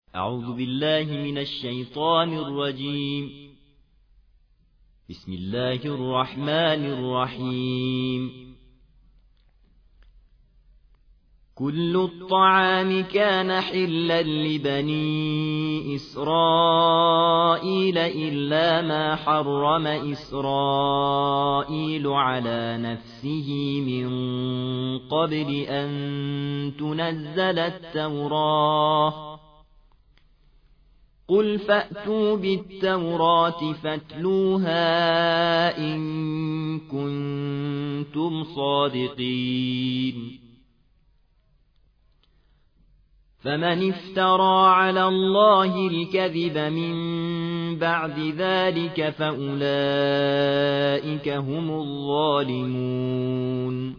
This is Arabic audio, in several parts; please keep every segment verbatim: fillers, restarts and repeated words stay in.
أعوذ بالله من الشيطان الرجيم. بسم الله الرحمن الرحيم. كل الطعام كان حلا لبني إسرائيل إلا ما حرم إسرائيل على نفسه من قبل أن تنزل التوراة. قل فأتوا بالتوراة فاتلوها إن كنتم صادقين. فمن افترى على الله الكذب من بعد ذلك فأولئك هم الظالمون.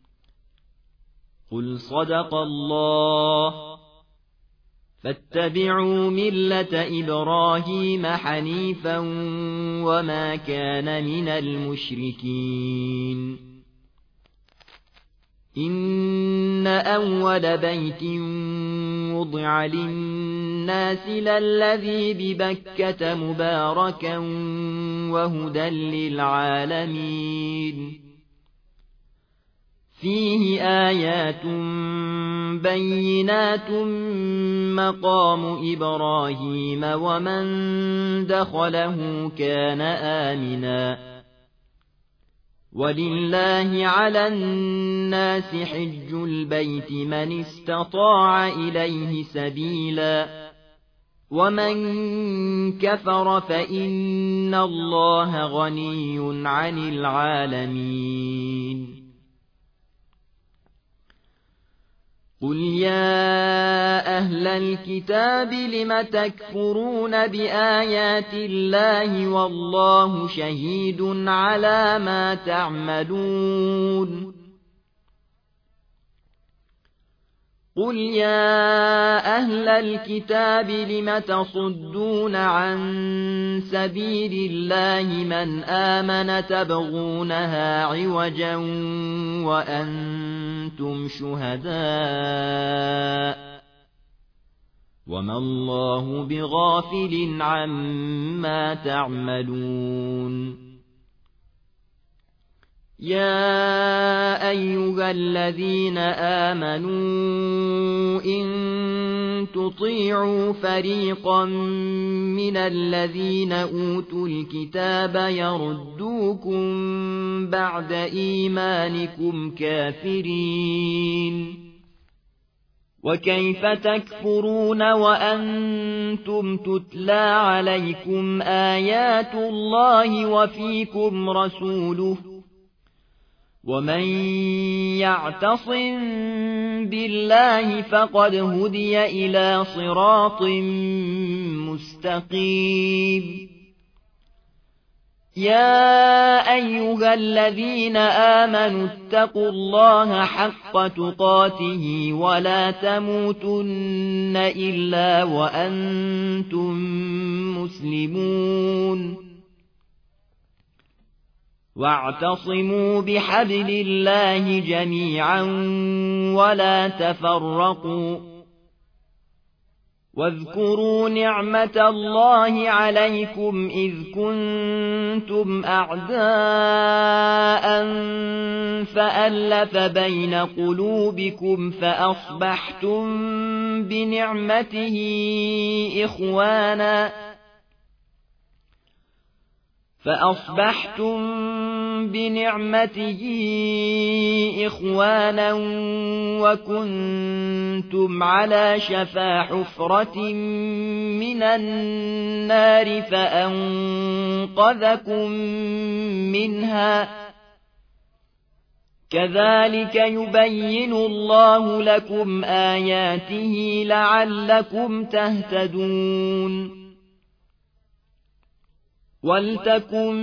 قل صدق الله. فاتبعوا ملة إبراهيم حنيفا وما كان من المشركين. إن أول بيت وضع للناس للذي ببكة مباركا وهدى للعالمين. فيه آيات بينات مقام إبراهيم ومن دخله كان آمنا. ولله على الناس حج البيت من استطاع إليه سبيلا. ومن كفر فإن الله غني عن العالمين. قل يا أهل الكتاب لم تكفرون بآيات الله والله شهيد على ما تعملون. قل يا أهل الكتاب لم تصدون عن سبيل الله من آمن تبغونها عوجا وأنتم شهداء وما الله بغافل عما تعملون. يا أيها الذين آمنوا إن تطيعوا فريقا من الذين أوتوا الكتاب يردوكم بعد إيمانكم كافرين. وكيف تكفرون وأنتم تتلى عليكم آيات الله وفيكم رسوله. ومن يعتصم بالله فقد هدي إلى صراط مستقيم. يا أيها الذين آمنوا اتقوا الله حق تقاته ولا تموتن إلا وأنتم مسلمون. واعتصموا بحبل الله جميعا ولا تفرقوا. واذكروا نعمة الله عليكم إذ كنتم أعداء فألف بين قلوبكم فأصبحتم بنعمته إخوانا فأصبحتم بنعمته إخوانا وكنتم على شفا حفرة من النار فأنقذكم منها. كذلك يبين الله لكم آياته لعلكم تهتدون. ولتكن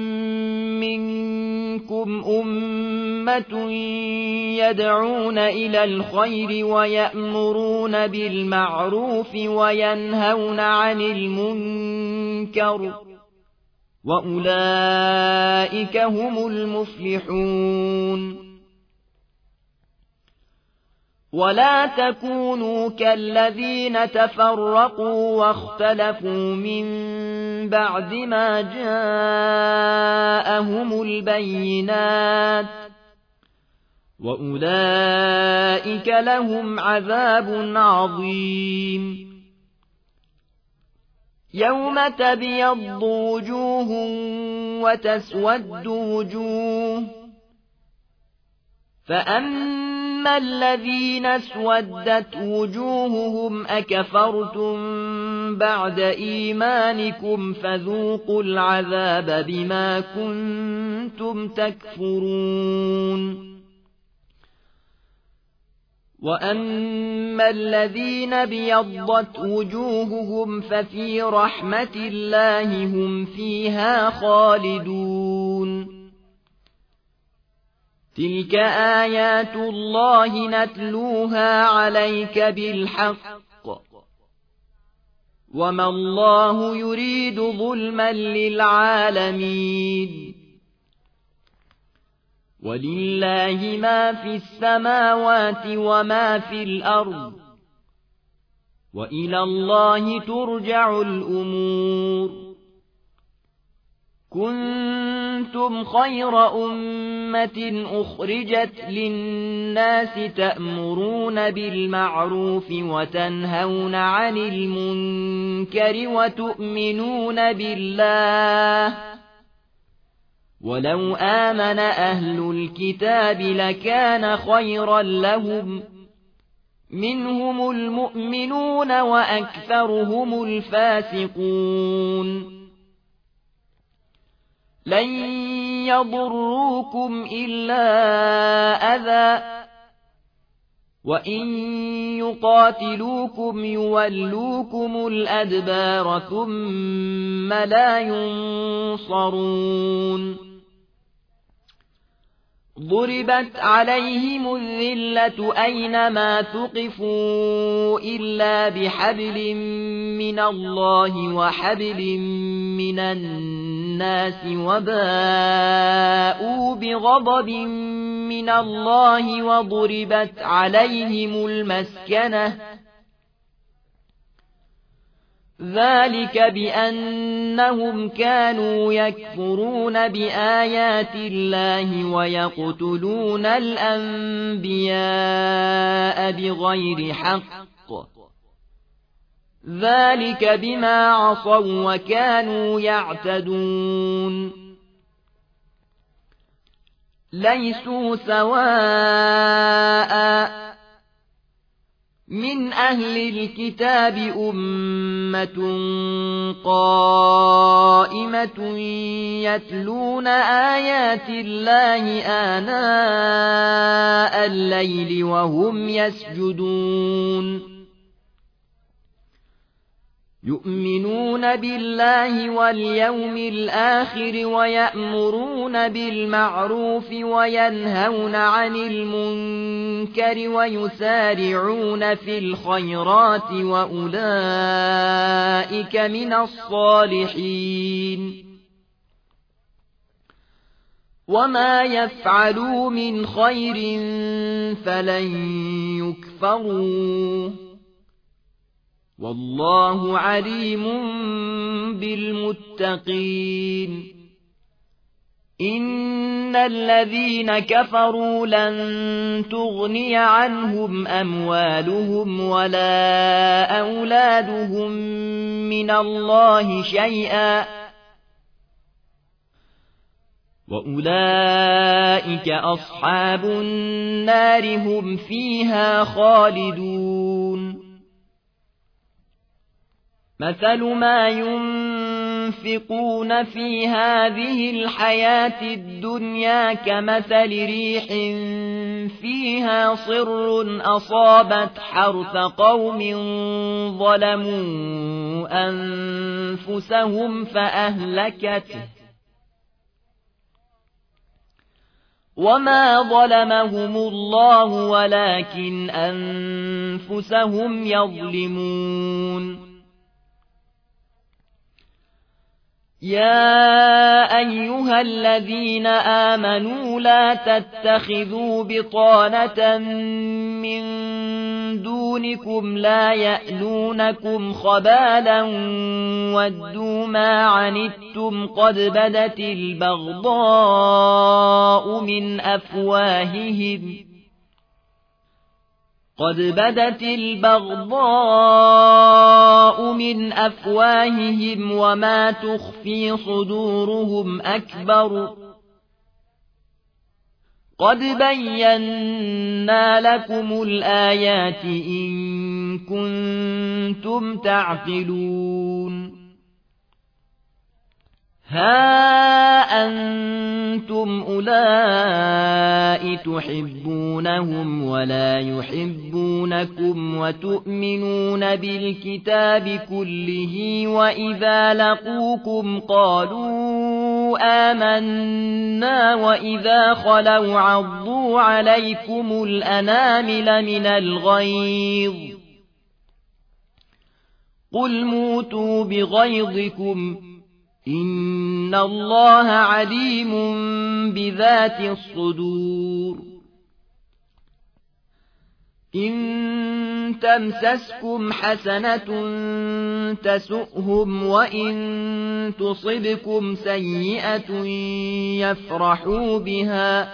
منكم أمة يدعون إلى الخير ويأمرون بالمعروف وينهون عن المنكر وأولئك هم المفلحون. ولا تكونوا كالذين تفرقوا واختلفوا من بعد ما جاءهم البينات وأولئك لهم عذاب عظيم يوم تبيض وجوه وتسود وجوه فأما الذين اسودت وجوههم أكفرتم بعد إيمانكم فذوقوا العذاب بما كنتم تكفرون وأما الذين بيضت وجوههم ففي رحمة الله هم فيها خالدون تلك آيات الله نتلوها عليك بالحق وما الله يريد ظلما للعالمين ولله ما في السماوات وما في الأرض وإلى الله ترجع الأمور كنتم خير أمة أخرجت للناس تأمرون بالمعروف وتنهون عن المنكر وتؤمنون بالله ولو آمن أهل الكتاب لكان خيرا لهم منهم المؤمنون وأكثرهم الفاسقون لن يضروكم إلا أذى وإن يقاتلوكم يولوكم الأدبار ثم لا ينصرون ضربت عليهم الذلة أينما ثقفوا إلا بحبل من الله وحبل من الناس وباءوا بغضب من الله وضربت عليهم المسكنة ذلك بأنهم كانوا يكفرون بآيات الله ويقتلون الأنبياء بغير حق ذلك بما عصوا وكانوا يعتدون ليسوا سواء من أهل الكتاب أمة قائمة يتلون آيات الله آناء الليل وهم يسجدون يؤمنون بالله واليوم الآخر ويأمرون بالمعروف وينهون عن المنكر ويسارعون في الخيرات وأولئك من الصالحين وما يفعلوا من خير فلن يكفروه والله عليم بالمتقين إن الذين كفروا لن تغني عنهم أموالهم ولا أولادهم من الله شيئا وأولئك أصحاب النار هم فيها خالدون مثل ما ينفقون في هذه الحياة الدنيا كمثل ريح فيها صر أصابت حرث قوم ظلموا أنفسهم فأهلكته وما ظلمهم الله ولكن أنفسهم يظلمون يا أيها الذين آمنوا لا تتخذوا بطانة من دونكم لا يألونكم خبالا ودوا ما عنتم قد بدت البغضاء من أفواههم قد بدت البغضاء من أفواههم وما تخفي صدورهم أكبر قد بينا لكم الآيات إن كنتم تعقلون ها أنتم أولئك تحبونهم ولا يحبونكم وتؤمنون بالكتاب كله وإذا لقوكم قالوا آمنا وإذا خلوا عضوا عليكم الأنامل من الغيظ قل موتوا بغيظكم إن الله عليم بذات الصدور إن تمسسكم حسنة تسؤهم وإن تصبكم سيئة يفرحوا بها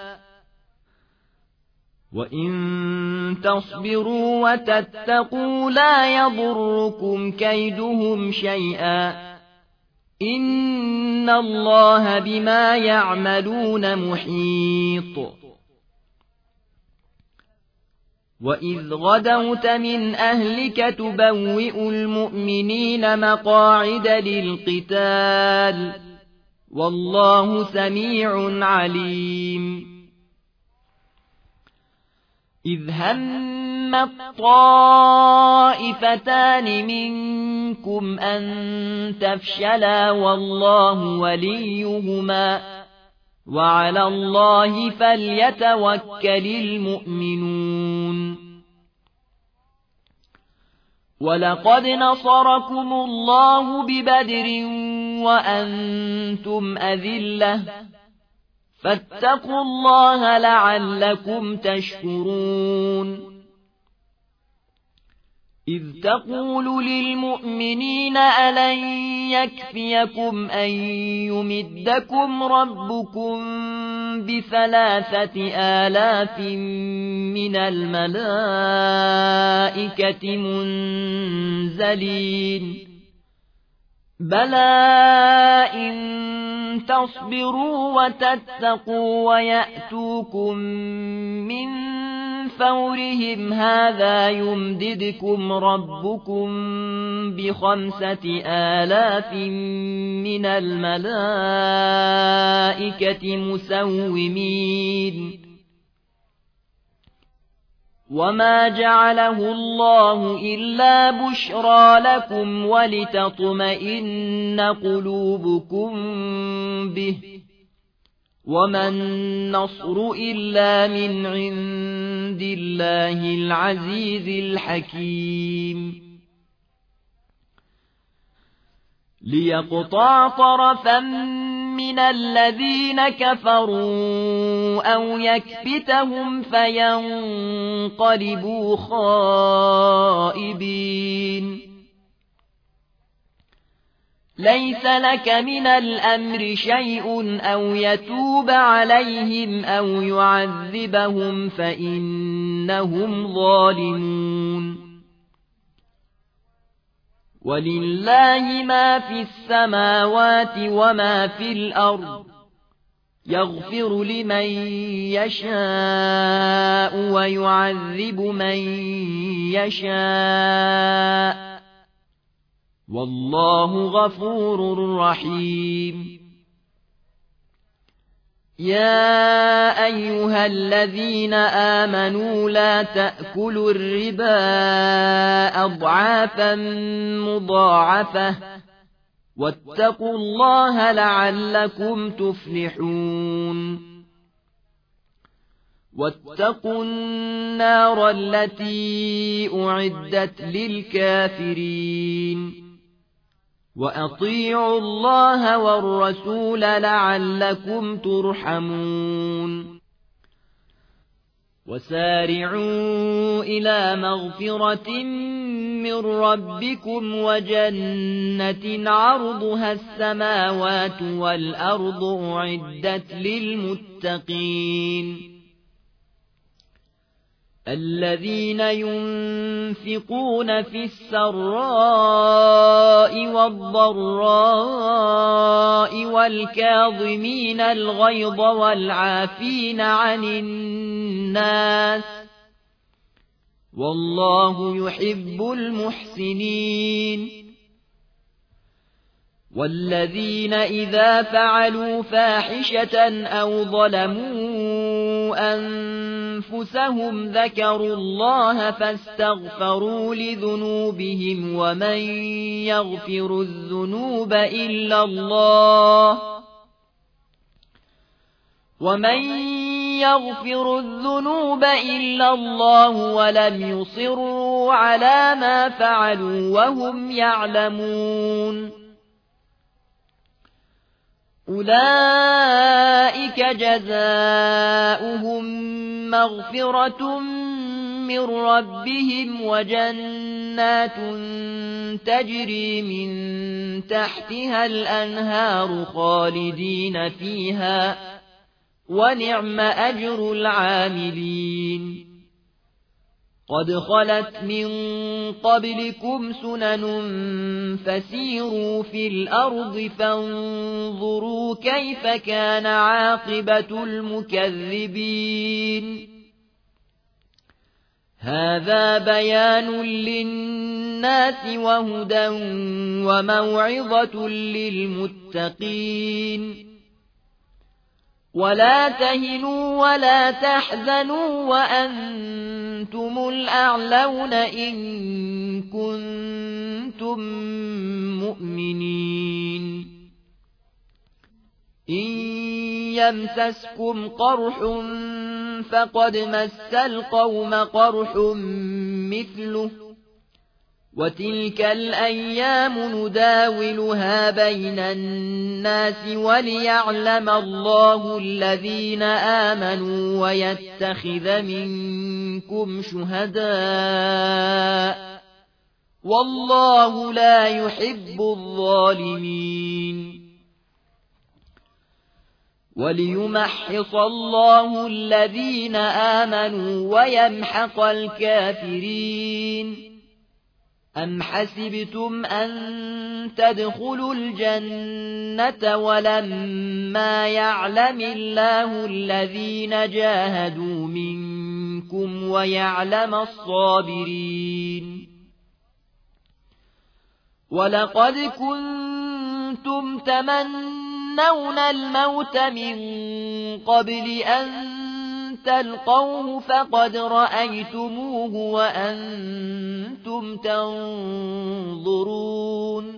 وإن تصبروا وتتقوا لا يضركم كيدهم شيئا إن الله بما يعملون محيط وإذ غدوت من أهلك تبوئ المؤمنين مقاعد للقتال والله سميع عليم إذ هم الطائفتان منكم أن تفشلا والله وليهما وعلى الله فليتوكل المؤمنون ولقد نصركم الله ببدر وأنتم أذلة فاتقوا الله لعلكم تشكرون إذ تقول للمؤمنين ألن يكفيكم أن يمدكم ربكم بثلاثة آلاف من الملائكة منزلين بلى إن تصبروا وتتقوا ويأتوكم من فورهم هذا يمددكم ربكم بخمسة آلاف من الملائكة مسومين وما جعله الله إلا بشرى لكم ولتطمئن قلوبكم به وما النصر إلا من عند الله العزيز الحكيم ليقطع طرفا من الذين كفروا أو يكبتهم فينقلبوا خائبين ليس لك من الأمر شيء أو يتوب عليهم أو يعذبهم فإنهم ظالمون ولله ما في السماوات وما في الأرض يغفر لمن يشاء ويعذب من يشاء والله غفور رحيم يا أيها الذين آمنوا لا تأكلوا الربا أضعافا مضاعفة واتقوا الله لعلكم تفلحون واتقوا النار التي أعدت للكافرين وأطيعوا الله والرسول لعلكم ترحمون وسارعوا إلى مغفرة من ربكم وجنة عرضها السماوات والأرض أعدت للمتقين الذين ينفقون في السراء والضراء والكاظمين الغيظ والعافين عن الناس والله يحب المحسنين والذين إذا فعلوا فاحشة أو ظلموا أنفسهم ذكروا الله فاستغفروا لذنوبهم ومن يغفر الذنوب إلا الله ومن يغفر الذنوب إلا الله ولم يصروا على ما فعلوا وهم يعلمون أولئك جزاؤهم مغفرة من ربهم وجنات تجري من تحتها الأنهار خالدين فيها ونعم أجر العاملين قد خلت من قبلكم سنن فسيروا في الأرض فانظروا كيف كان عاقبة المكذبين هذا بيان للناس وهدى وموعظة للمتقين ولا تهنوا ولا تحزنوا وأنتم الأعلون إن كنتم مؤمنين إن يمسسكم قرح فقد مس القوم قرح مثله وتلك الأيام نداولها بين الناس وليعلم الله الذين آمنوا ويتخذ منكم شهداء والله لا يحب الظالمين وليمحص الله الذين آمنوا ويمحق الكافرين أم حسبتم أن تدخلوا الجنة ولما يعلم الله الذين جاهدوا منكم ويعلم الصابرين ولقد كنتم تمنون الموت من قبل أن تلقوه فقد رأيتموه وأنتم تنظرون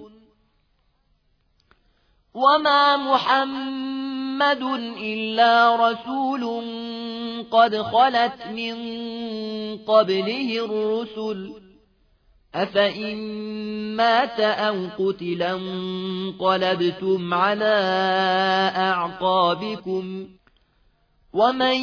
وما محمد إلا رسول قد خلت من قبله الرسل أفإن مات أو قتل انقلبتم على أعقابكم ومن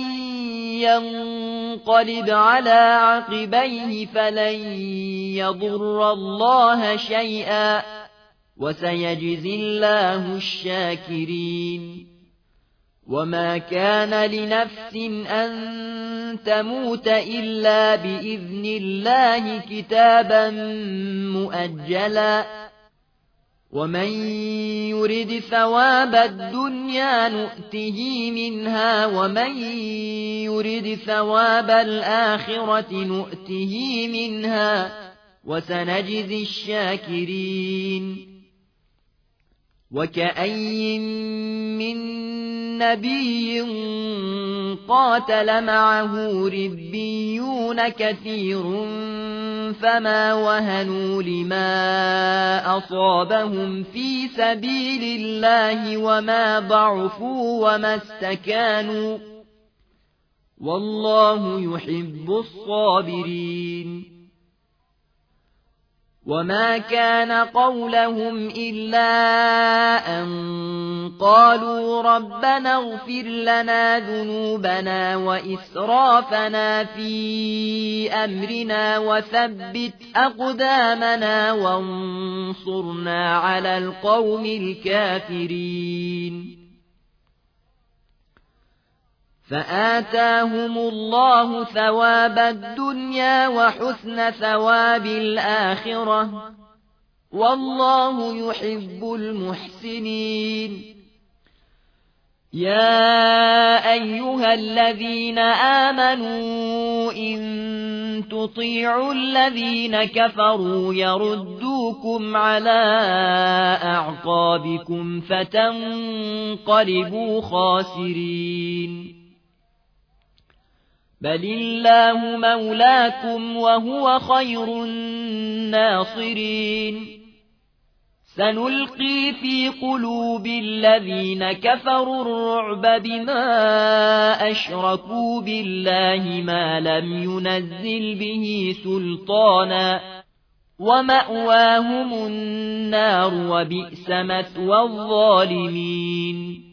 ينقلب على عقبيه فلن يضر الله شيئا وسيجزي الله الشاكرين وما كان لنفس أن تموت إلا بإذن الله كتابا مؤجلا ومن يرد ثواب الدنيا نؤته منها ومن يرد ثواب الآخرة نؤته منها وسنجزي الشاكرين وكأي من نبي قاتل معه ربيون كثير فما وهنوا لما أصابهم في سبيل الله وما ضعفوا وما استكانوا والله يحب الصابرين وما كان قولهم إلا أن قالوا ربنا اغفر لنا ذنوبنا وإسرافنا في أمرنا وثبت أقدامنا وانصرنا على القوم الكافرين فآتاهم الله ثواب الدنيا وحسن ثواب الآخرة والله يحب المحسنين يا أيها الذين آمنوا إن تطيعوا الذين كفروا يردوكم على أعقابكم فتنقلبوا خاسرين بل الله مولاكم وهو خير الناصرين سنلقي في قلوب الذين كفروا الرعب بما أشركوا بالله ما لم ينزل به سلطانا ومأواهم النار وبئس مثوى الظالمين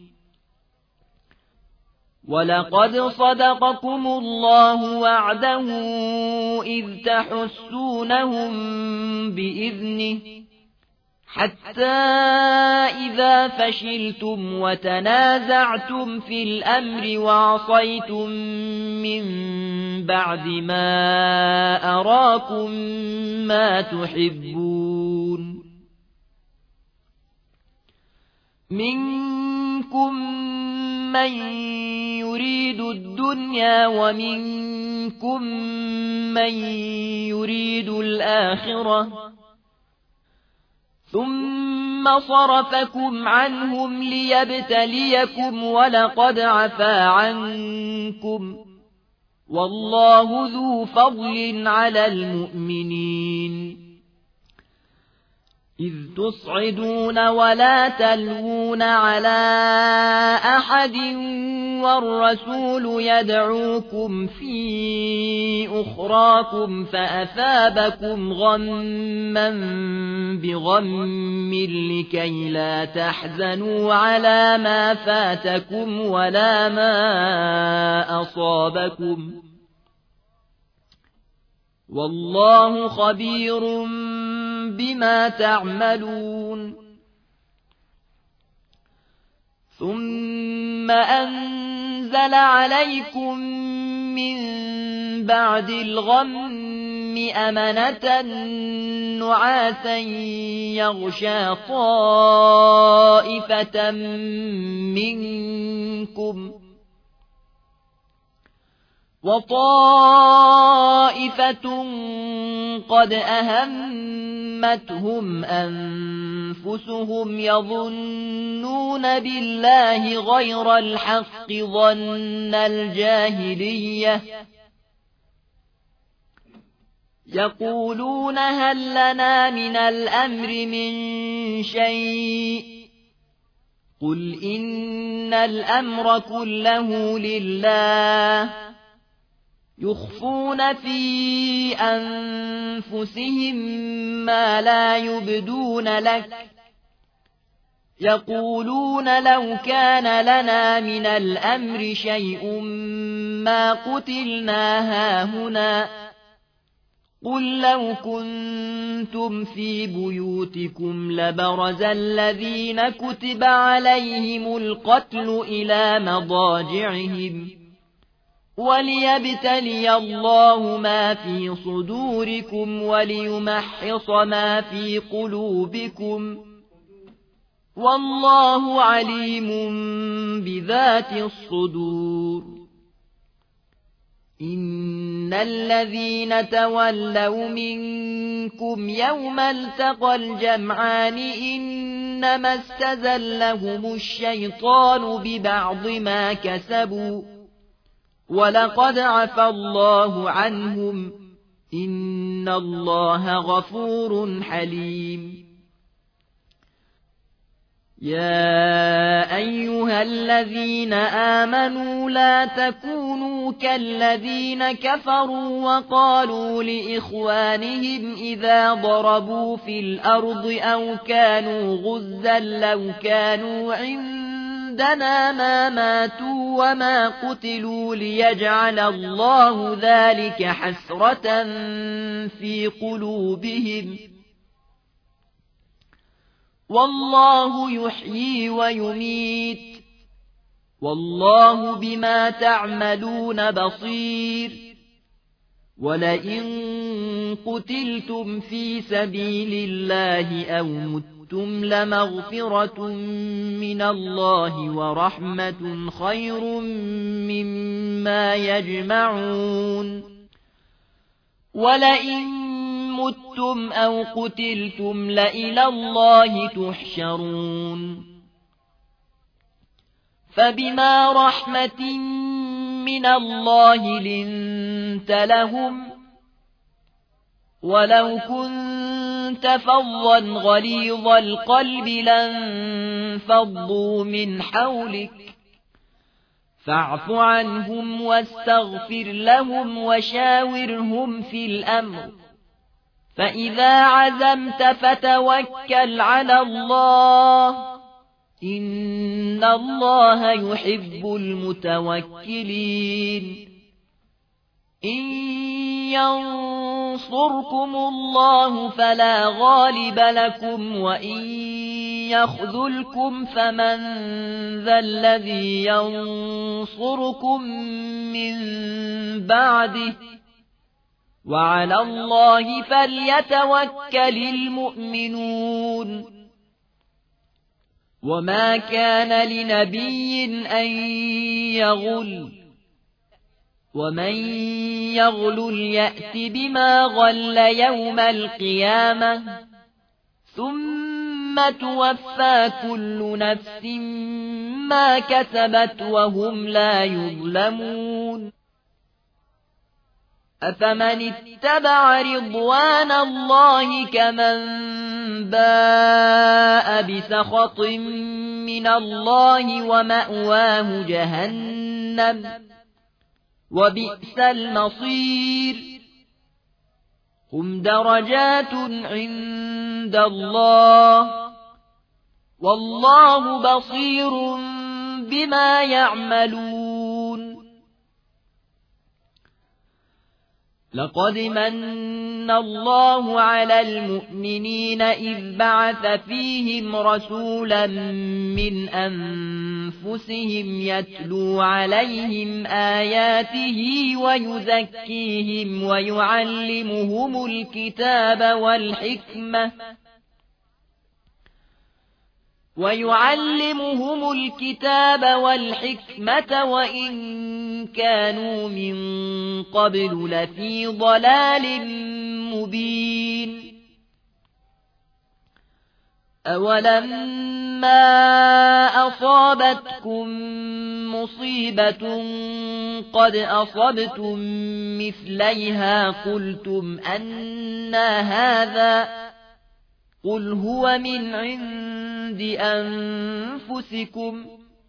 ولقد صدقكم الله وعده إذ تحسونهم بإذنه حتى إذا فشلتم وتنازعتم في الأمر وعصيتم من بعد ما أراكم ما تحبون منكم من يريد الدنيا ومنكم من يريد الآخرة ثم صرفكم عنهم ليبتليكم ولقد عفا عنكم والله ذو فضل على المؤمنين إذ تصعدون ولا تلوون على أحد والرسول يدعوكم في أخراكم فأثابكم غما بغم لكي لا تحزنوا على ما فاتكم ولا ما أصابكم والله خبير بما تعملون ثم أنزل عليكم من بعد الغم أمنة نعاسا يغشى طائفة منكم وطائفة قد أهمتهم أنفسهم يظنون بالله غير الحق ظن الجاهلية يقولون هل لنا من الأمر من شيء قل إن الأمر كله لله يخفون في أنفسهم ما لا يبدون لك يقولون لو كان لنا من الأمر شيء ما قتلنا هاهنا قل لو كنتم في بيوتكم لبرز الذين كتب عليهم القتل إلى مضاجعهم وليبتلي الله ما في صدوركم وليمحص ما في قلوبكم والله عليم بذات الصدور إن الذين تولوا منكم يوم التقى الجمعان إنما استزلهم الشيطان ببعض ما كسبوا ولقد عفى الله عنهم إن الله غفور حليم يا أيها الذين آمنوا لا تكونوا كالذين كفروا وقالوا لإخوانهم إذا ضربوا في الأرض أو كانوا غزا لو كانوا عندنا ما ماتوا وما قتلوا ليجعل الله ذلك حسرة في قلوبهم والله يحيي ويميت والله بما تعملون بصير ولئن قتلتم في سبيل الله أو متم لمغفرة من الله ورحمة خير مما يجمعون ولئن متم أو قتلتم لإلى الله تحشرون فبما رحمة من الله لنت لهم ولو كنت فظا غليظ القلب لانفضوا من حولك فاعف عنهم واستغفر لهم وشاورهم في الأمر فإذا عزمت فتوكل على الله إن الله يحب المتوكلين إن ينصركم الله فلا غالب لكم وإن يخذلكم فمن ذا الذي ينصركم من بعده وعلى الله فليتوكل المؤمنون وما كان لنبي أن يغل ومن يغل يأت بما غل يوم القيامة ثم توفى كل نفس ما كسبت وهم لا يظلمون أفمن اتبع رضوان الله كمن باء بسخط من الله ومأواه جهنم وبئس المصير هم درجات عند الله والله بصير بما يعملون لقد من الله على المؤمنين إذ بعث فيهم رسولا من أنفسهم يتلو عليهم آياته ويزكيهم ويعلمهم الكتاب والحكمة ويعلمهم الكتاب والحكمة وإن كانوا من قبل لفي ضلال مبين أولما أصابتكم مصيبة قد أصبتم مثليها قلتم أنى هذا قل هو من عند أنفسكم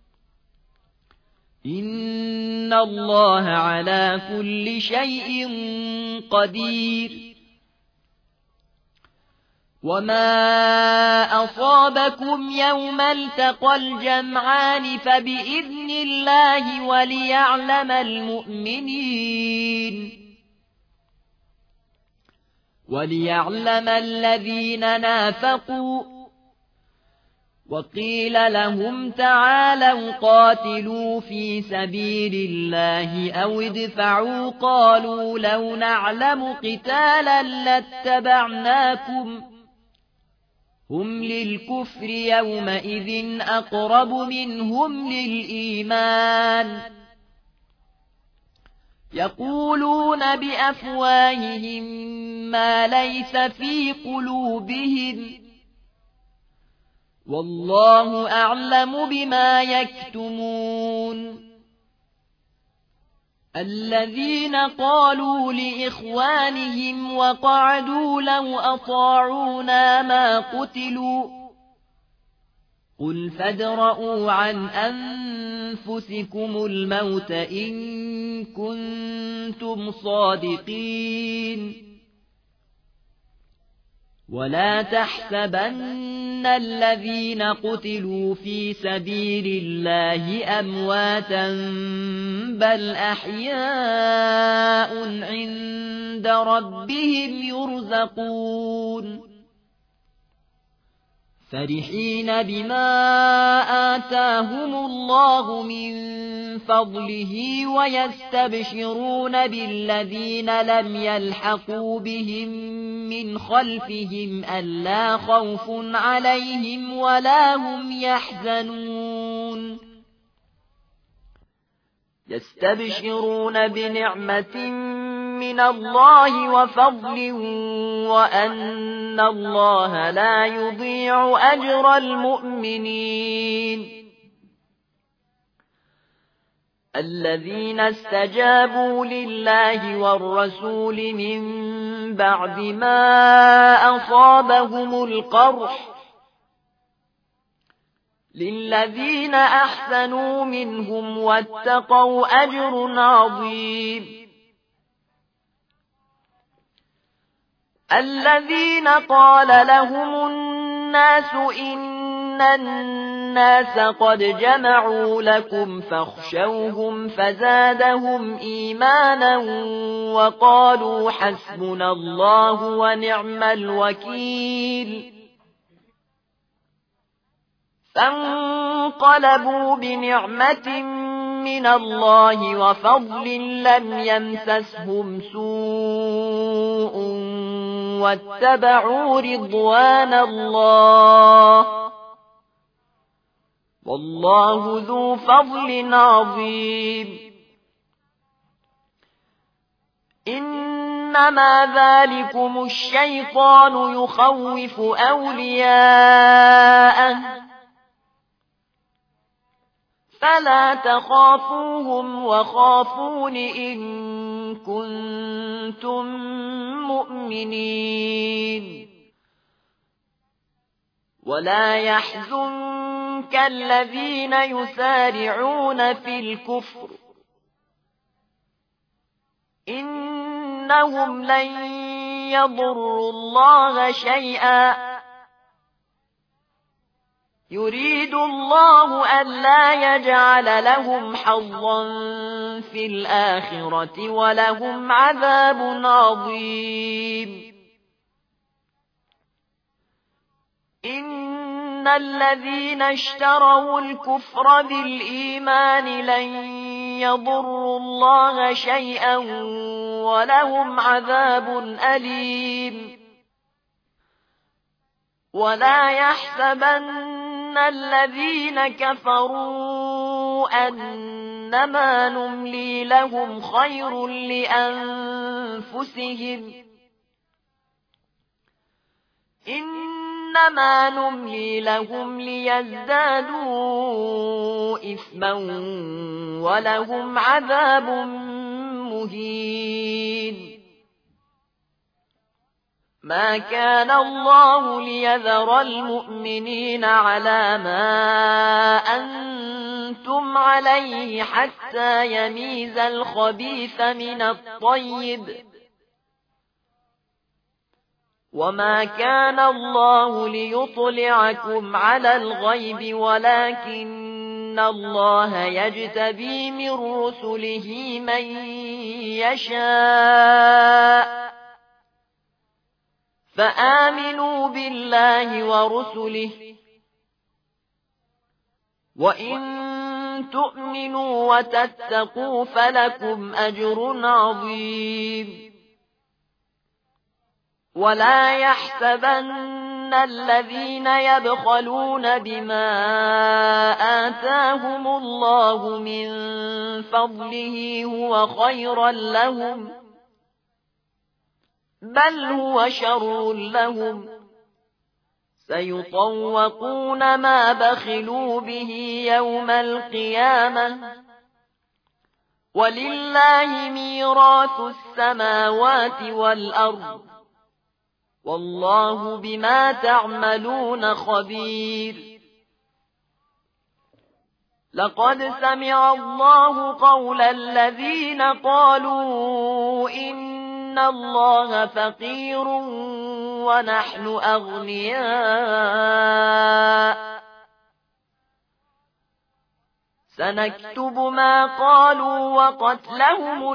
إن الله على كل شيء قدير وما أصابكم يوم التقى الجمعان فبإذن الله وليعلم المؤمنين وليعلم الذين نافقوا وقيل لهم تعالوا قاتلوا في سبيل الله أو ادفعوا قالوا لو نعلم قتالا لاتبعناكم هم للكفر يومئذ أقرب منهم للإيمان يقولون بأفواههم ما ليس في قلوبهم والله أعلم بما يكتمون الذين قالوا لإخوانهم وقعدوا لو أطاعونا ما قتلوا قل فادرءوا عن أنفسكم الموت إن كنتم صادقين ولا تحسبن الذين قتلوا في سبيل الله أمواتا بل أحياء عند ربهم يرزقون فرحين بما آتاهم الله من فضله ويستبشرون بالذين لم يلحقوا بهم من خلفهم ألا خوف عليهم ولا هم يحزنون يستبشرون بنعمة من الله وفضل وأن الله لا يضيع أجر المؤمنين الذين استجابوا لله والرسول من بعد ما أصابهم القرح للذين أحسنوا منهم واتقوا أجر عظيم الذين قال لهم الناس إن الناس قد جمعوا لكم فاخشوهم فزادهم إيمانا وقالوا حسبنا الله ونعم الوكيل فانقلبوا بنعمة من الله وفضل لم يمسسهم سوء واتبعوا رضوان الله والله ذو فضل عظيم إنما ذلكم الشيطان يخوف أولياءه فلا تخافوهم وخافون إن كنتم مؤمنين ولا يحزنك الذين يسارعون في الكفر إنهم لن يضروا الله شيئا يريد الله ألا يجعل لهم حظا في الآخرة ولهم عذاب عظيم إن الذين اشتروا الكفر بالإيمان لن يضروا الله شيئا ولهم عذاب أليم ولا يحسبن الذين كفروا أنما نملي لهم خير لأنفسهم إنما نملي لهم ليزدادوا إثما ولهم عذاب مهين ما كان الله ليذر المؤمنين على ما أنتم عليه حتى يميز الخبيث من الطيب وما كان الله ليطلعكم على الغيب ولكن الله يجتبي من رسله من يشاء فآمنوا بالله ورسله وإن تؤمنوا وتتقوا فلكم أجر عظيم ولا يحسبن الذين يبخلون بما آتاهم الله من فضله هو خيرا لهم بل هو شر لهم سيطوقون ما بخلوا به يوم القيامة ولله ميراث السماوات والأرض والله بما تعملون خبير لقد سمع الله قول الذين قالوا إن الله فقير ونحن أغنياء سنكتب ما قالوا وقتلهم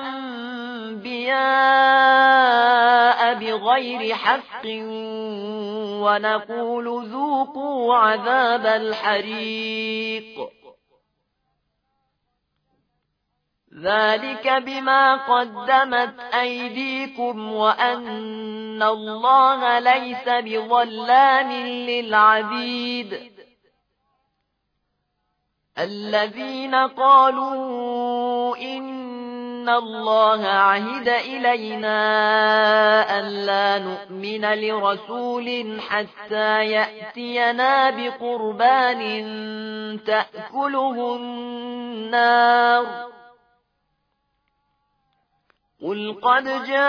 الأنبياء بغير حق ونقول ذوقوا عذاب الحريق ذلك بما قدمت أيديكم وأن الله ليس بظلام للعبيد الذين قالوا إن الله عهد إلينا ألا نؤمن لرسول حتى يأتينا بقربان تأكله النار قل قد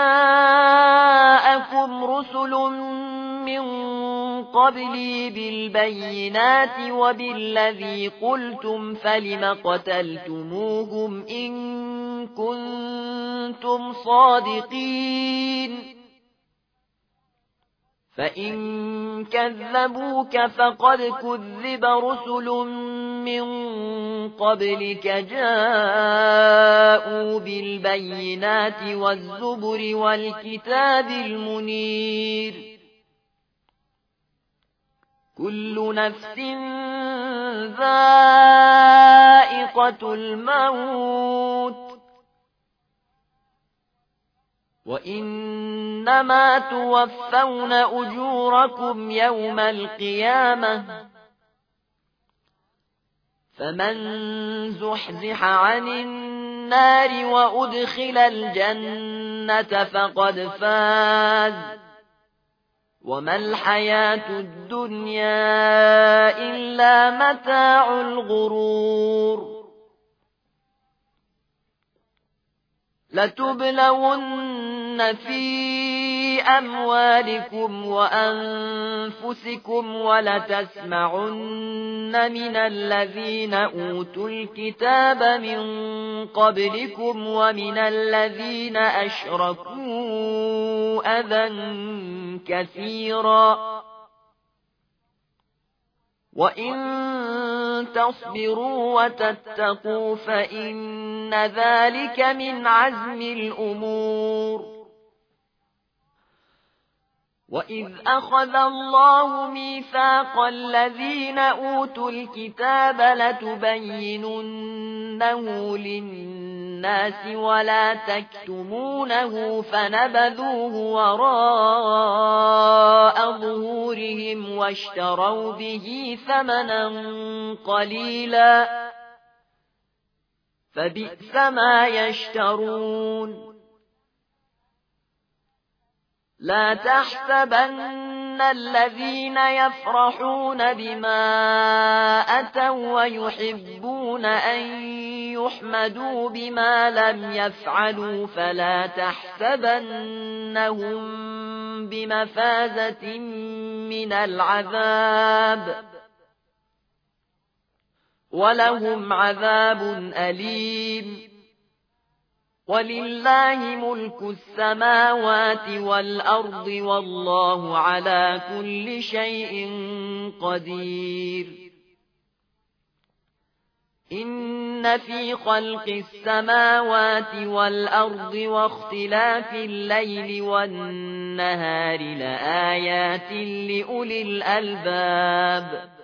جاءكم رسل من قبلي بالبينات وبالذي قلتم فلم قتلتموهم إن كنتم صادقين فإن كذبوك فقد كذب رسل من قبلك جاءوا بالبينات والزبر والكتاب المنير كل نفس ذائقة الموت وإنما توفون أجوركم يوم القيامة فمن زحزح عن النار وأدخل الجنة فقد فاز وما الحياة الدنيا إلا متاع الغرور لتبلون في أموالكم وأنفسكم ولتسمعن من الذين أوتوا الكتاب من قبلكم ومن الذين أشركوا أذى كثيرا وإن تصبروا وتتقوا فإن ذلك من عزم الأمور وإذ أخذ الله ميثاق الذين أوتوا الكتاب لتبيننه للناس ولا تكتمونه فنبذوه وراء ظهورهم واشتروا به ثمنا قليلا فبئس ما يشترون لا تحسبن الذين يفرحون بما أتوا ويحبون أن يحمدوا بما لم يفعلوا فلا تحسبنهم بمفازة من العذاب ولهم عذاب أليم ولله ملك السماوات والأرض والله على كل شيء قدير إن في خلق السماوات والأرض واختلاف الليل والنهار لآيات لأولي الألباب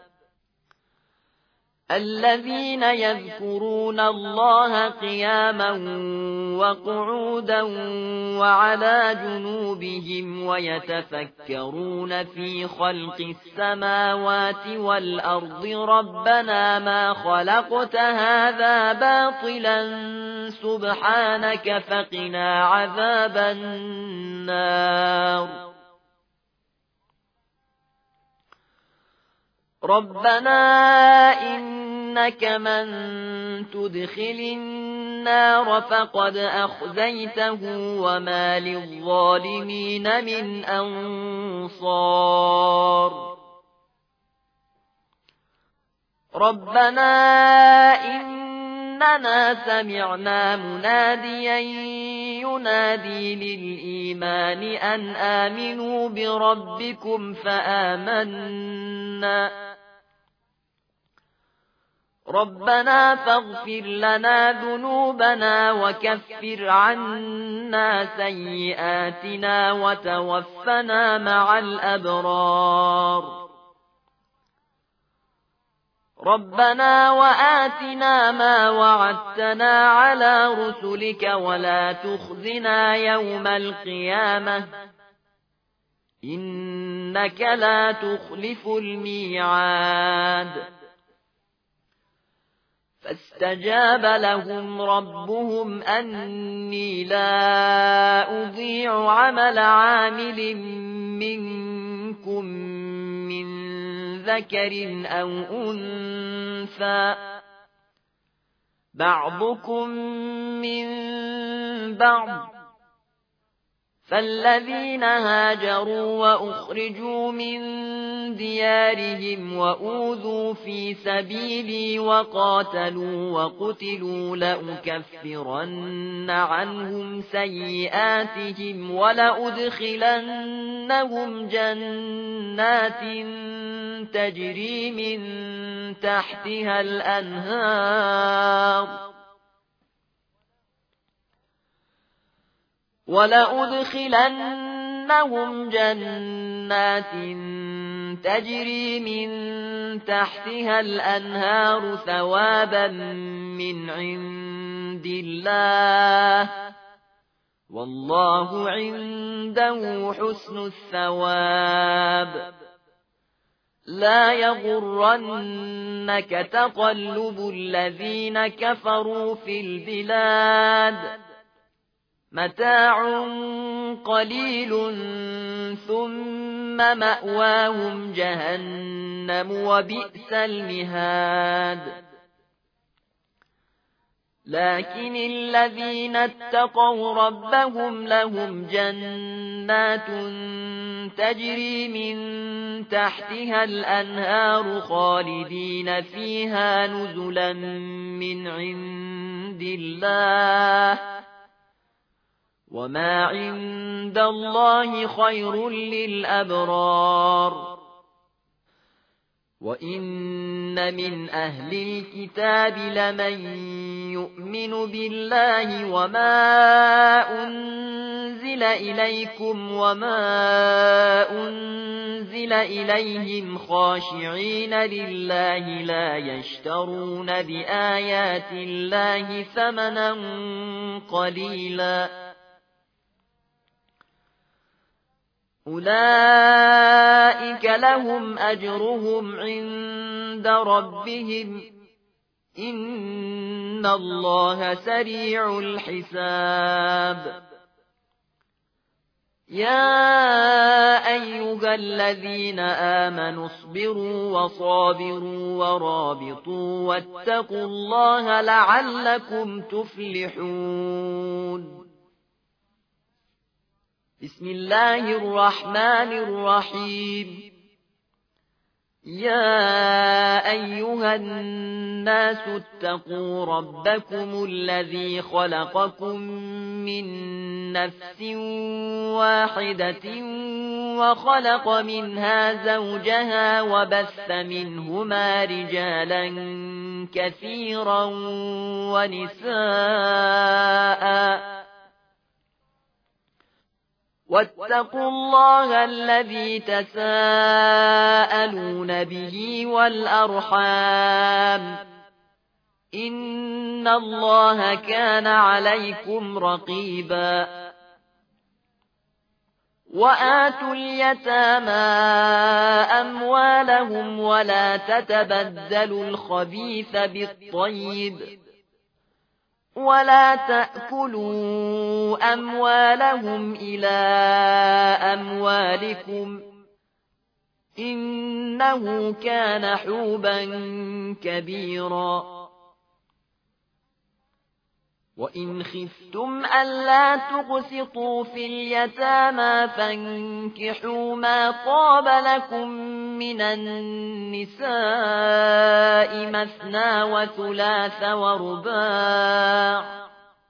الذين يذكرون الله قياما وقعودا وعلى جنوبهم ويتفكرون في خلق السماوات والأرض ربنا ما خلقت هذا باطلا سبحانك فقنا عذاب النار ربنا إنك من تدخل النار فقد أخزيته وما للظالمين من أنصار ربنا إننا سمعنا مناديا ينادي للإيمان أن آمنوا بربكم فآمنا ربنا فاغفر لنا ذنوبنا وكفر عنا سيئاتنا وتوفنا مع الأبرار ربنا وآتنا ما وعدتنا على رسلك ولا تخزنا يوم القيامة إنك لا تخلف الميعاد فاستجاب لهم ربهم أني لا أضيع عمل عامل منكم من ذكر أو أنثى بعضكم من بعض فالذين هاجروا وأخرجوا من ديارهم وأوذوا في سبيلي وقاتلوا وقتلوا لأكفرن عنهم سيئاتهم ولأدخلنهم جنات تجري من تحتها الأنهار ولأدخلنهم جنات تجري من تحتها الأنهار ثوابا من عند الله والله عنده حسن الثواب لا يغرنك تقلب الذين كفروا في البلاد متاع قليل ثم مأواهم جهنم وبئس المهاد لكن الذين اتقوا ربهم لهم جنات تجري من تحتها الأنهار خالدين فيها نزلا من عند الله وما عند الله خير للأبرار وإن من أهل الكتاب لمن يؤمن بالله وما أنزل إليكم وما أنزل إليهم خاشعين لله لا يشترون بآيات الله ثمنا قليلا أولئك لهم أجرهم عند ربهم إن الله سريع الحساب يا أيها الذين آمنوا اصبروا وصابروا ورابطوا واتقوا الله لعلكم تفلحون بسم الله الرحمن الرحيم يا أيها الناس اتقوا ربكم الذي خلقكم من نفس واحدة وخلق منها زوجها وبث منهما رجالا كثيرا ونساء واتقوا الله الذي تساءلون به والأرحام إن الله كان عليكم رقيبا وآتوا اليتامى أموالهم ولا تتبدلوا الخبيث بالطيب ولا تأكلوا أموالهم إلى أموالكم إنه كان حوبا كبيرا وإن خفتم ألا تقسطوا في اليتامى فانكحوا ما طاب لكم من النساء مثنى وثلاث ورباع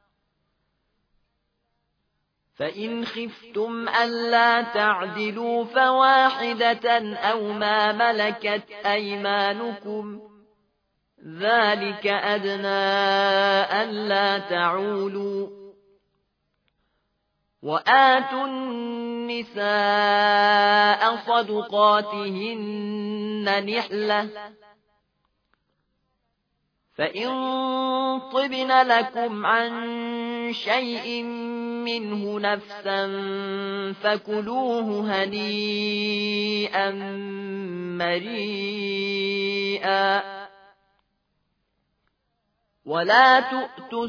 فإن خفتم ألا تعدلوا فواحدة أو ما ملكت أيمانكم ذلك أدنى ألا تعولوا وآتوا النساء صدقاتهن نحلة فإن طبن لكم عن شيء منه نفسا فكلوه هنيئا مريئا ولا تؤتوا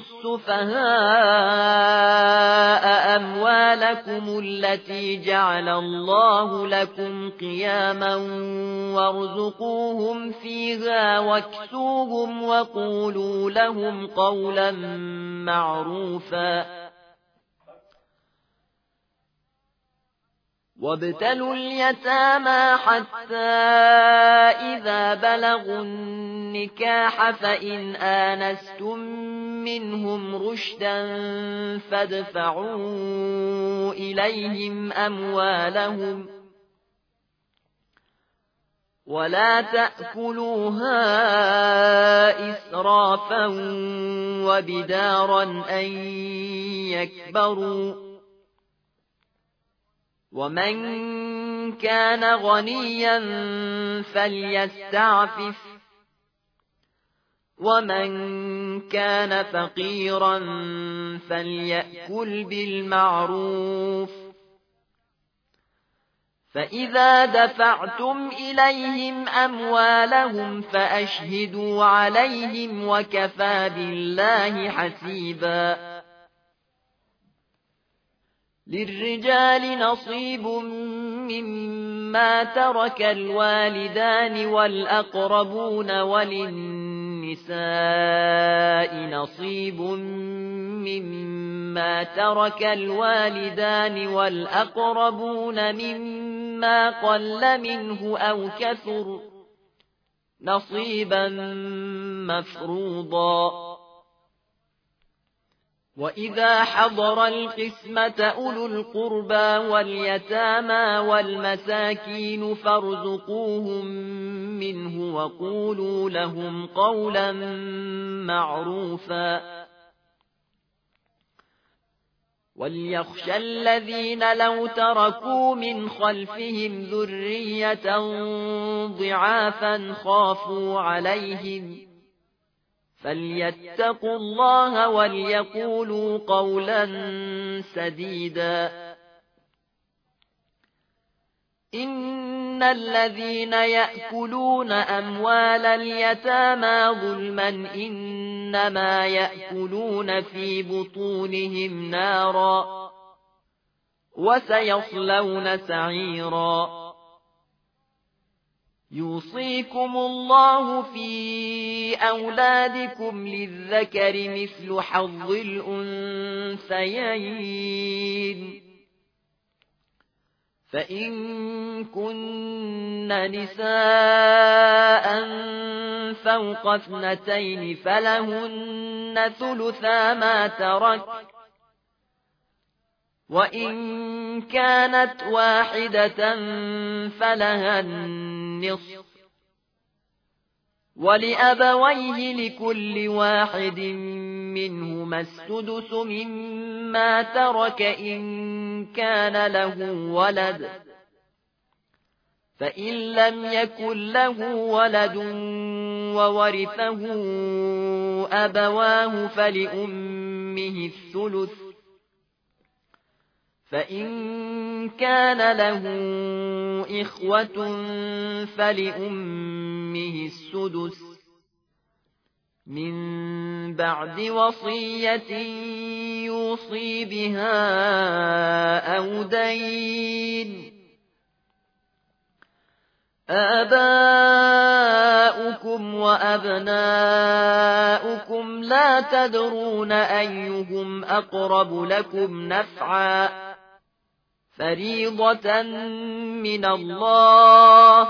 السفهاء أموالكم التي جعل الله لكم قياما وارزقوهم فيها واكسوهم وقولوا لهم قولا معروفا وابتلوا اليتامى حتى إذا بلغوا النكاح فإن آنستم منهم رشدا فادفعوا إليهم أموالهم ولا تأكلوها إسرافا وبدارا أن يكبروا ومن كان غنيا فليستعفف ومن كان فقيرا فليأكل بالمعروف فإذا دفعتم إليهم أموالهم فأشهدوا عليهم وكفى بالله حسيبا للرجال نصيب مما ترك الوالدان والأقربون وللنساء نصيب مما ترك الوالدان والأقربون مما قل منه أو كثر نصيبا مفروضا وإذا حضر القسمة أولو القربى واليتامى والمساكين فارزقوهم منه وقولوا لهم قولا معروفا وليخشى الذين لو تركوا من خلفهم ذرية ضعافا خافوا عليهم فليتقوا الله وليقولوا قولا سديدا إن الذين يأكلون أموال اليتامى ظلما إنما يأكلون في بطونهم نارا وسيصلون سعيرا يوصيكم الله في أولادكم للذكر مثل حظ الأنثيين فإن كن نساء فوق اثنتين فلهن ثلثا ما ترك وإن كانت واحدة فلها النصف ولأبويه لكل واحد منهما السدس مما ترك إن كان له ولد فإن لم يكن له ولد وورثه أبواه فلأمه الثلث فإن كان له إخوة فلأمه السدس من بعد وصية يوصي بها أو دين آباؤكم وأبناؤكم لا تدرون أيهم أقرب لكم نفعا فريضة من الله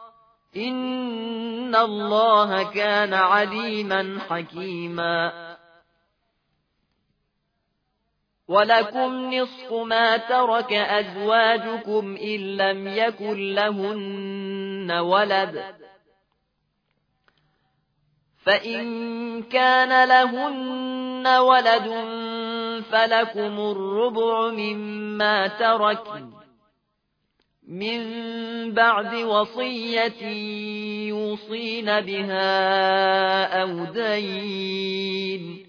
إن الله كان عليما حكيما ولكم نصف ما ترك أزواجكم إن لم يكن لهن ولد فإن كان لهن ولد فلكم الربع مما تركن من بعد وصية يوصين بها أو دين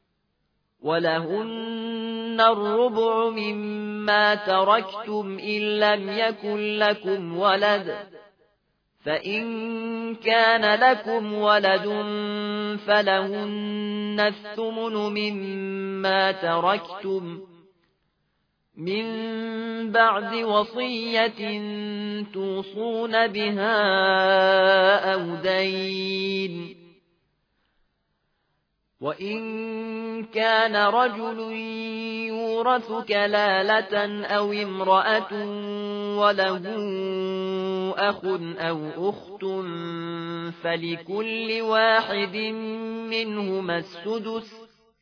ولهن الربع مما تركتم إن لم يكن لكم ولد فإن كان لكم ولد فلهن الثمن مما تركتم من بعد وصية توصون بها أو دين وإن كان رجل يورث كلالة أو امرأة وله أخ أو أخت فلكل واحد منهما السدس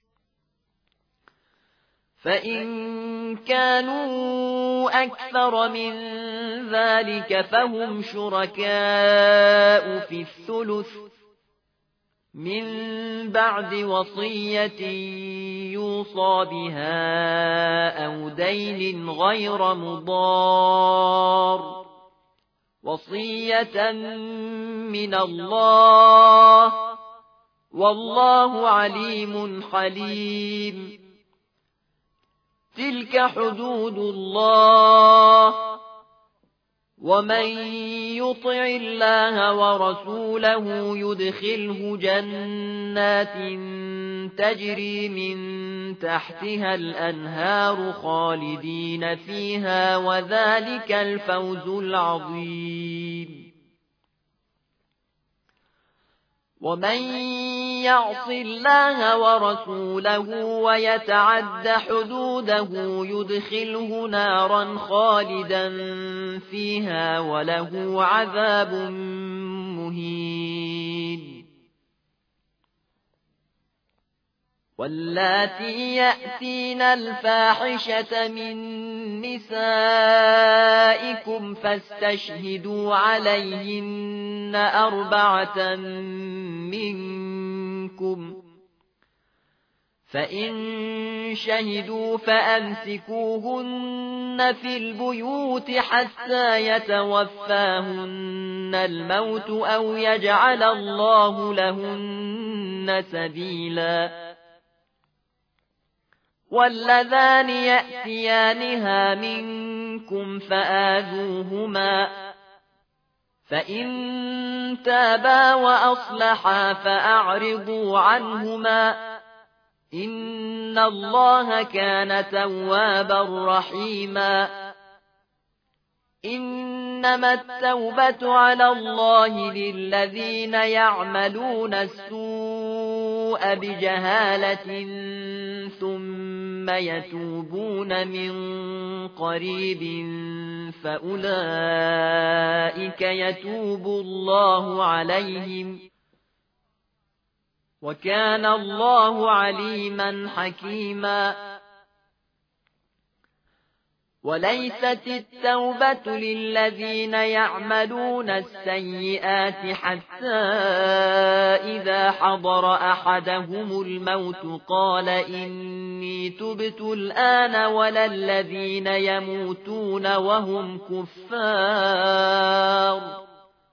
فإن كانوا أكثر من ذلك فهم شركاء في الثلث من بعد وصية يوصى بها أو دين غير مضار وصية من الله والله عليم حليم تلك حدود الله ومن يطع الله ورسوله يدخله جنات تجري من تحتها الأنهار خالدين فيها وذلك الفوز العظيم ومن يعص الله ورسوله ويتعد حدوده يدخله نارا خالدا فيها وله عذاب مهين واللاتي يأتين الفاحشة من نسائكم فاستشهدوا عليهن أربعة منكم فإن شهدوا فأمسكوهن في البيوت حتى يتوفاهن الموت أو يجعل الله لهن سبيلا واللذان يأتيانها منكم فآذوهما فإن تابا وأصلحا فأعرضوا عنهما إن الله كان توابا رحيما إنما التوبة على الله للذين يعملون السوء بجهالة ثم يتوبون من قريب فأولئك يتوب الله عليهم وكان الله عليما حكيما وليست التوبة للذين يعملون السيئات حتى إذا حضر أحدهم الموت قال إني تبت الآن ولا الذين يموتون وهم كفار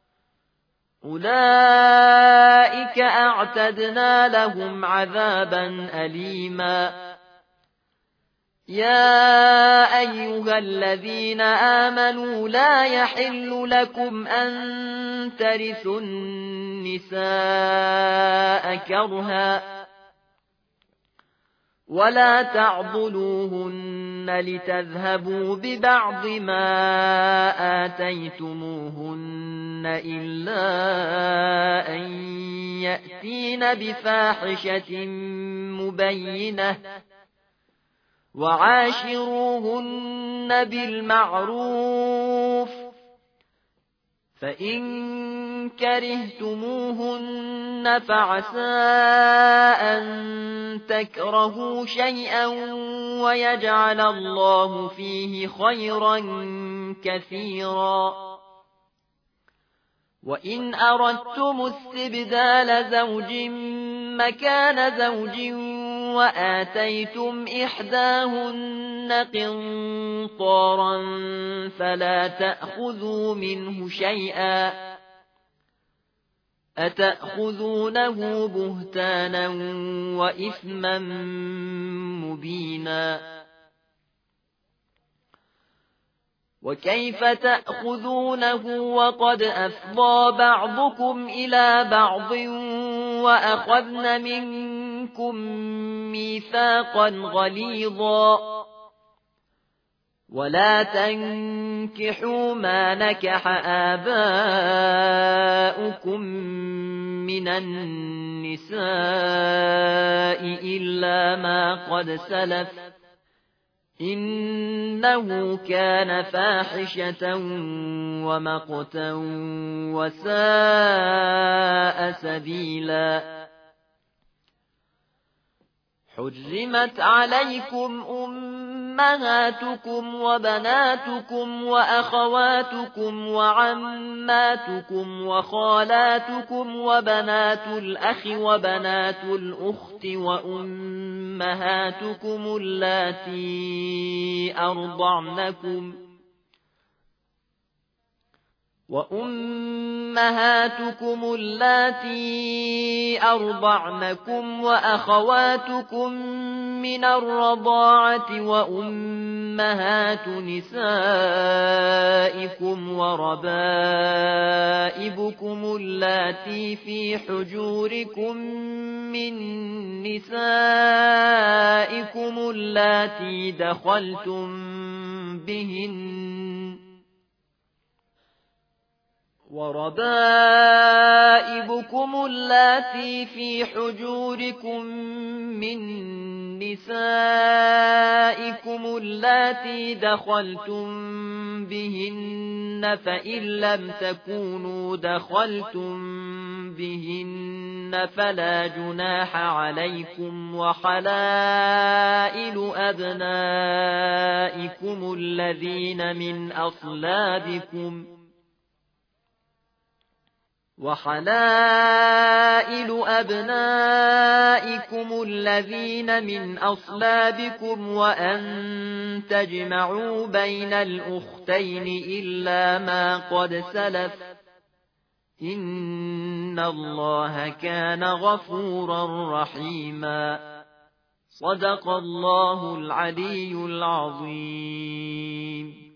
أولئك أعتدنا لهم عذابا أليما يا أيها الذين آمنوا لا يحل لكم أن ترثوا النساء كرها ولا تعضلوهن لتذهبوا ببعض ما آتيتموهن إلا أن يأتين بفاحشة مبينة وعاشروهن بالمعروف فإن كرهتموهن فعسى أن تكرهوا شيئا ويجعل الله فيه خيرا كثيرا وإن أردتم استبدال زوج مكان زوج وآتيتم إحداهن قنطارا فلا تأخذوا منه شيئا أتأخذونه بهتانا وإثما مبينا وكيف تأخذونه وقد أفضى بعضكم إلى بعض وأخذن منكم ميثاقا غليظا ولا تنكحوا ما نكح آباؤكم من النساء إلا ما قد سلف إنه كان فاحشة ومقتا وساء سبيلا حرمت عليكم أمهاتكم وبناتكم وأخواتكم وعماتكم وخالاتكم وبنات الأخ وبنات الأخت وأمهاتكم اللاتي أرضعنكم وأمهاتكم اللاتي أرضعنكم وأخواتكم من الرضاعة وأمهات نسائكم وربائبكم اللاتي في حجوركم من نسائكم اللاتي دخلتم بهن وربائبكم اللاتي في حجوركم من نسائكم اللاتي دخلتم بهن فإن لم تكونوا دخلتم بهن فلا جناح عليكم وحلائل أبنائكم الذين من أصلابكم وحلائل أبنائكم الذين من أصلابكم وأن تجمعوا بين الأختين إلا ما قد سلف إن الله كان غفورا رحيما صدق الله العلي العظيم.